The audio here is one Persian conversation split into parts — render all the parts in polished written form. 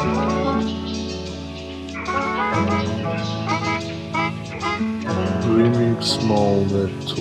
Remix Maometto.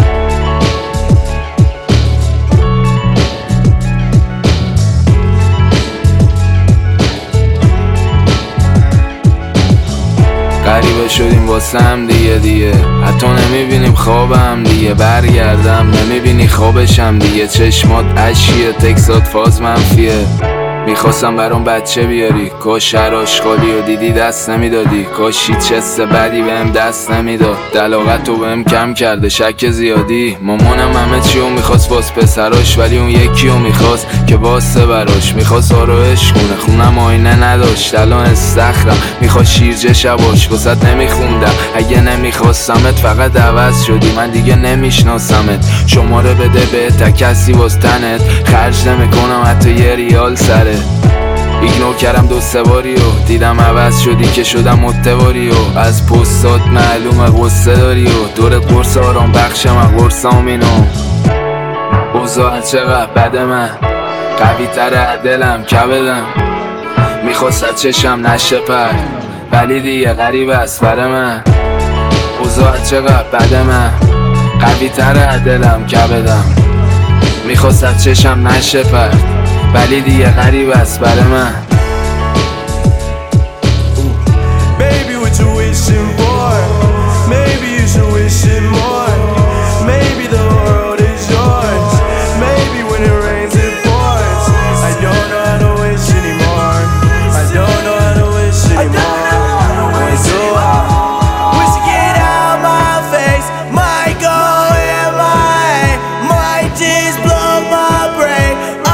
غریبه شدیم واسه هم دیگه حتی نمیبینیم خوابم دیگه، برگردم نمیبینی خوابشم دیگه، چشمات اشیه تکسات فاز منفیه. میخواستم برام بچه بیاری، کاش هر آشغالی و دیدی دست نمیدادی، کاش هیچ حس بدی بهم دست نمیداد، دلاغت رو بهم کم کرده شک زیادی. مامانم همه چیو میخواست واس پسراش، ولی اون یکیو میخواست که واسه براش، میخواست آرایش کنه خونم آینه نداشت، الان استخرم میخواد شیرجه شباش واسه نمیخوندم، اگه نمیخواستمت فقط عوض شدی، من دیگه نمیشناسمت، شماره بده به تا کسی واس تنت، خرج نمیکنم حتی یه ریال سره، ایگنور کردم 2-3 باری و دیدم عوض شدی که شدم متواری و از پستات معلومه غصه داری و دورت قرص آرام بخشم از قرصام اینو اوضاع چقدر بده، من قوی تره دلم کبدم، میخواست چشم نشه پر ولی دیگه غریب است بره من، اوضاع چقدر بده، من قوی تره دلم کبدم، میخواست چشم نشه پر ولی دیگه غریب است برای من. Baby what you wishing for? Maybe you should wish it more. Maybe the world is yours. Maybe when it rains it pours. I don't know how to wish anymore. I don't know how to wish anymore. When so wish to get out my face. Might go in might just blow my brain.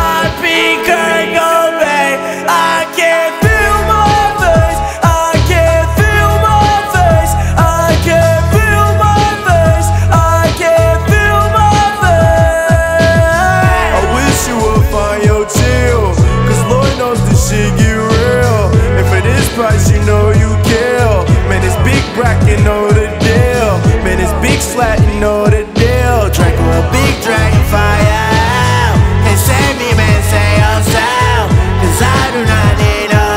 Price you know you kill. Man, it's big brack, you know the deal. Man, it's big slat, you know the deal. Drink a big dragon fire out. And save me, man, say yourself. Cause I do not need no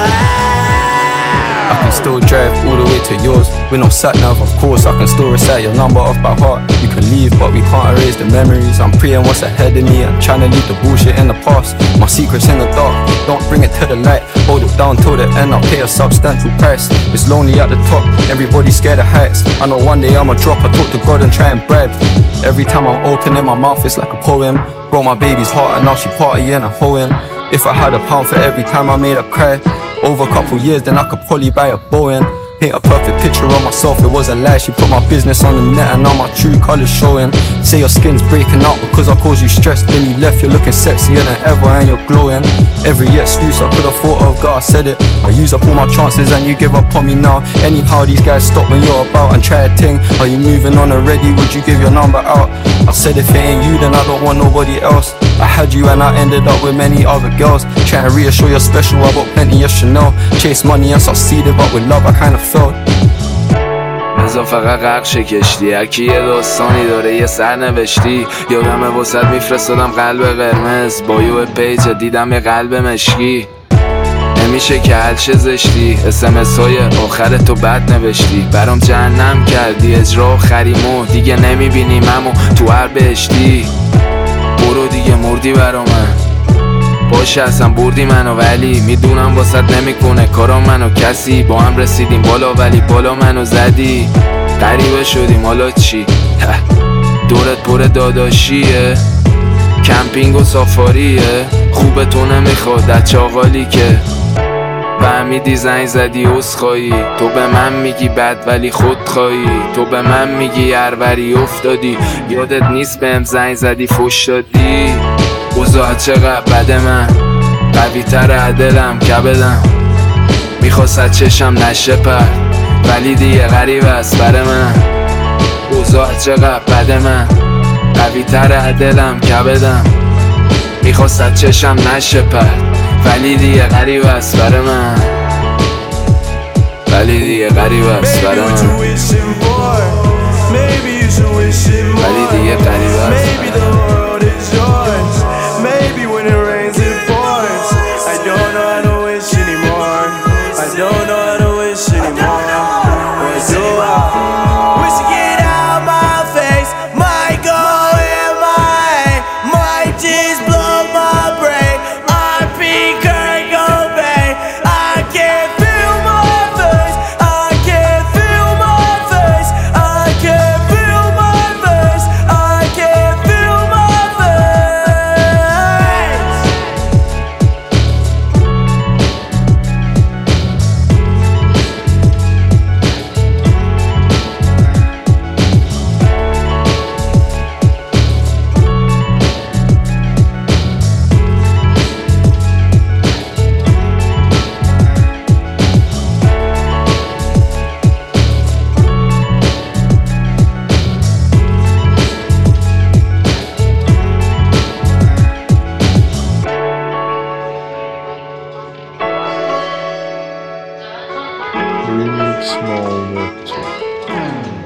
help. I can still drive all the way to yours with no sat-nav, of course. I can still recite your number off by heart. You can leave, but we can't erase the memories. I'm praying what's ahead of me and trying to leave the bullshit in the past. My secret's in the dark, don't bring it to the light. Hold it down till the end, I'll pay a substantial price. It's lonely at the top, everybody's scared of heights. I know one day I'ma drop, I talk to God and try and bribe. Every time I'm opening my mouth, it's like a poem. Broke my baby's heart and now she partying and hoeing. If I had £1 for every time I made her cry, over a couple years then I could probably buy a Boeing. Paint a perfect picture of myself, it wasn't lie. She put my business on the net and now my true colours showing. Say your skin's breaking out because I caused you stress. Then you left, you're looking sexier than ever and you're glowing. Every excuse I could've thought of, God, I said it. I use up all my chances and you give up on me now. Anyhow, these guys stop when you're about and try a thing. Are you moving on already? Would you give your number out? I said if it ain't you, then I don't want nobody else. I had you and I ended up with many other girls. Trying to reassure you're special, I got plenty of Chanel. Chase money and succeeded, but with love I kind of failed. بذار فقط غرق کشتی، هرکی یه داستانی داره یه سرنوشتی. یادمه واسط میفرستادم قلب قرمز با یو پیج، دیدم یه قلب مشکی. نمیشه که هر چه زشتی، SMS های آخر تو بد نوشتی، برام جهنم کردی اجرا آخریمو، دیگه نمیبینیم امو تو هر بهشتی. برو دیگه مردی برا من، باشه اصلا بردی منو، ولی میدونم واسط نمیکنه کارا منو کسی. با هم رسیدیم بالا ولی بالا منو زدی، غریبه شدیم حالا چی؟ دورت پر داداشیه، کمپینگ و سافاریه، خوبه تو نمیخواد از چاقالی که فهمیدی زنگ زدی عذرخواهی. تو به من میگی بد ولی خودخواهی، تو به من میگی هروری افتادی، یادت نیست بهم زنگ زدی فوش دادی. اوضاع چقدر بده، من قوی تر دلم کبدم، میخواست چشم نشه پر ولی دیگه غریب است بره من. اوضاع چقدر بده، من قوی تر دلم کبدم، میخواست چشم نشه پر ولی دیگه غریب است بره من، ولی دیگه غریب است بره من، ولی دیگه غریب است بره من. Maybe when it rains it pours. I don't know how to wish anymore. Remix moment.